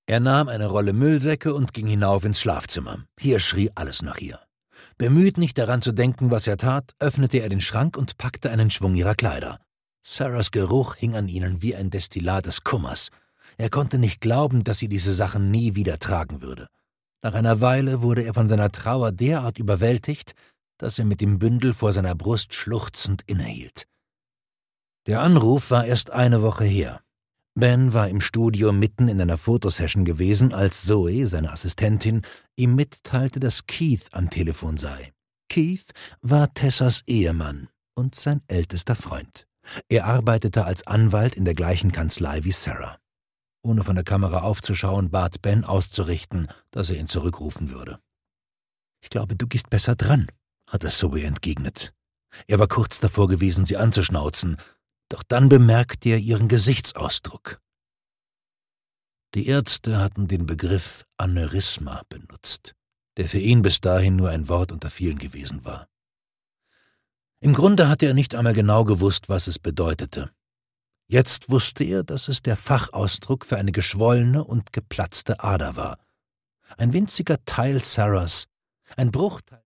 Er nahm eine Rolle Müllsäcke und ging hinauf ins Schlafzimmer. Hier schrie alles nach ihr. Bemüht, nicht daran zu denken, was er tat, öffnete er den Schrank und packte einen Schwung ihrer Kleider. Sarahs Geruch hing an ihnen wie ein Destillat des Kummers. Er konnte nicht glauben, dass sie diese Sachen nie wieder tragen würde. Nach einer Weile wurde er von seiner Trauer derart überwältigt, dass er mit dem Bündel vor seiner Brust schluchzend innehielt. Der Anruf war erst eine Woche her. Ben war im Studio mitten in einer Fotosession gewesen, als Zoe, seine Assistentin, ihm mitteilte, dass Keith am Telefon sei. Keith war Tessas Ehemann und sein ältester Freund. Er arbeitete als Anwalt in der gleichen Kanzlei wie Sarah. Ohne von der Kamera aufzuschauen, bat Ben auszurichten, dass er ihn zurückrufen würde. »Ich glaube, du gehst besser dran«, hatte Zoe entgegnet. Er war kurz davor gewesen, sie anzuschnauzen, doch dann bemerkte er ihren Gesichtsausdruck. Die Ärzte hatten den Begriff Aneurysma benutzt, der für ihn bis dahin nur ein Wort unter vielen gewesen war. Im Grunde hatte er nicht einmal genau gewusst, was es bedeutete. Jetzt wusste er, dass es der Fachausdruck für eine geschwollene und geplatzte Ader war. Ein winziger Teil Sarahs, ein Bruchteil